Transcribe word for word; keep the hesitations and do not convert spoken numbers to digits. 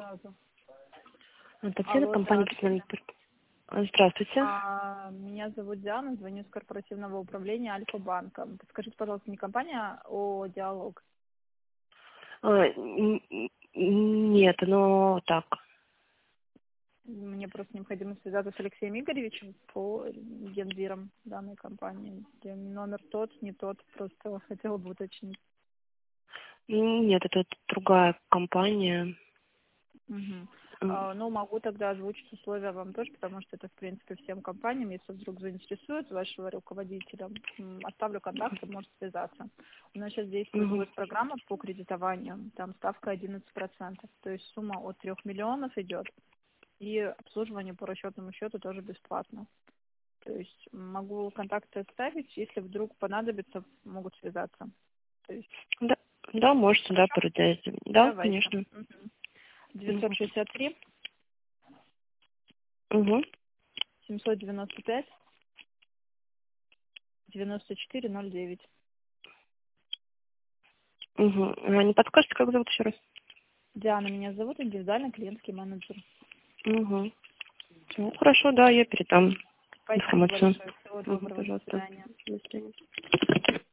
сразу. Татьяна, Алло, компания здравствуйте. «Персональный». Здравствуйте. А, меня зовут Диана, звоню с корпоративного управления Альфа-банка. Подскажите, пожалуйста, не компания, а Диалог. А, н- н- нет, но так. Мне просто необходимо связаться с Алексеем Игоревичем по гендирам данной компании. Где номер тот, не тот, просто хотела бы уточнить. Нет, это другая компания. Мгм. М, А, ну, могу тогда озвучить условия вам тоже, потому что это, в принципе, всем компаниям. Если вдруг заинтересует вашего руководителя, м, оставлю контакт, он может связаться. У нас сейчас действует мгм. программа по кредитованию, там ставка одиннадцать процентов, то есть сумма от трех миллионов идет, и обслуживание по расчетному счету тоже бесплатно. То есть могу контакты оставить, если вдруг понадобится, могут связаться. То есть, Да, да, можете, да, хорошо? передать. Да, Давайте. конечно. Мгм. девятьсот Мгм. шестьдесят три Мгм. семьсот девяносто пять девяносто четыре ноль девять. Мгм. А не подскажете, как зовут еще раз? Диана меня зовут, индивидуальный клиентский менеджер. Угу. Ну, хорошо, да, я передам Спасибо информацию. большое. Всего Угу, доброго. До пожалуйста. свидания. До свидания.